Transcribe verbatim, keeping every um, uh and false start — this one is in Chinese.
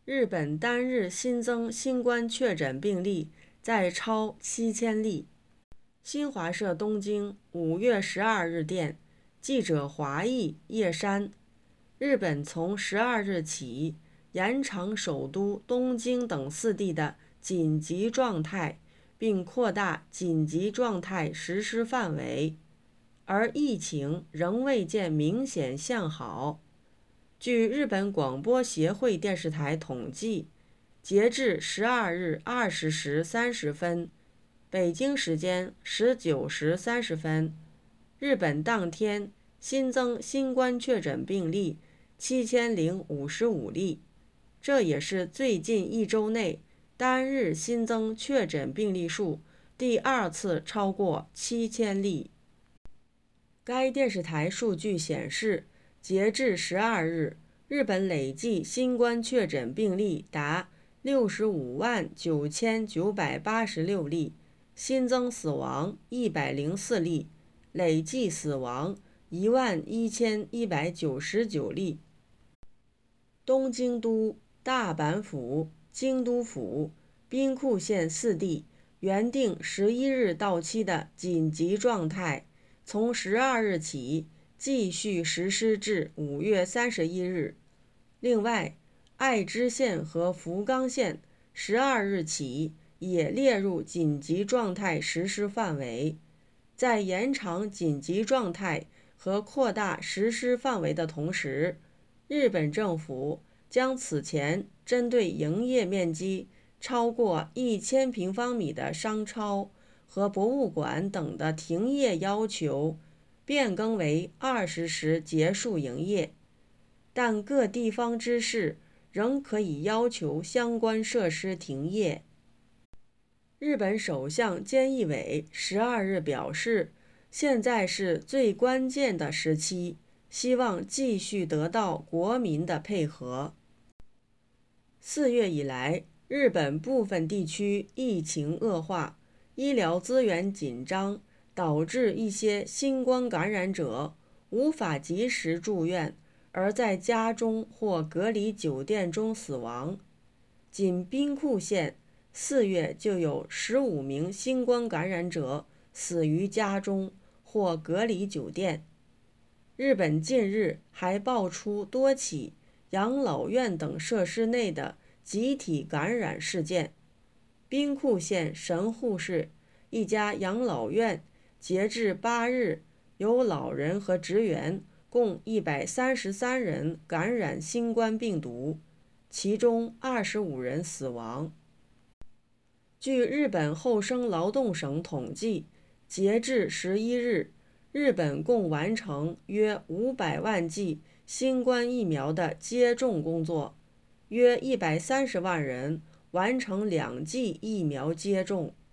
日本单日新增新冠确诊病例再超七千例。新华社东京五月十二日电，记者华裔叶山，日本从十二日起延长首都东京等四地的紧急状态，并扩大紧急状态实施范围，而疫情仍未见明显向好。据日本广播协会电视台统计，截至十二日二十时三十分，北京时间十九时三十分，日本当天新增新冠确诊病例七千零五十五例，这也是最近一周内单日新增确诊病例数第二次超过七千例。该电视台数据显示，截至十二日，日本累计新冠确诊病例达六十五万九千九百八十六例，新增死亡一百零四例，累计死亡一万一千一百九十九例。东京都、大阪府、京都府、兵库县四地原定十一日到期的紧急状态，从十二日起继续实施至五月三十一日。另外，爱知县和福冈县十二日起也列入紧急状态实施范围。在延长紧急状态和扩大实施范围的同时，日本政府将此前针对营业面积超过一千平方米的商超和博物馆等的停业要求变更为二十时结束营业，但各地方知事仍可以要求相关设施停业。日本首相菅义伟十二日表示，现在是最关键的时期，希望继续得到国民的配合。四月以来，日本部分地区疫情恶化，医疗资源紧张，导致一些新冠感染者无法及时住院，而在家中或隔离酒店中死亡。仅兵库县四月就有十五名新冠感染者死于家中或隔离酒店。日本近日还爆出多起养老院等设施内的集体感染事件。兵库县神户市一家养老院截至八日，有老人和职员共一百三十三人感染新冠病毒，其中二十五人死亡。据日本厚生劳动省统计，截至十一日，日本共完成约五百万剂新冠疫苗的接种工作，约一百三十万人完成两剂疫苗接种。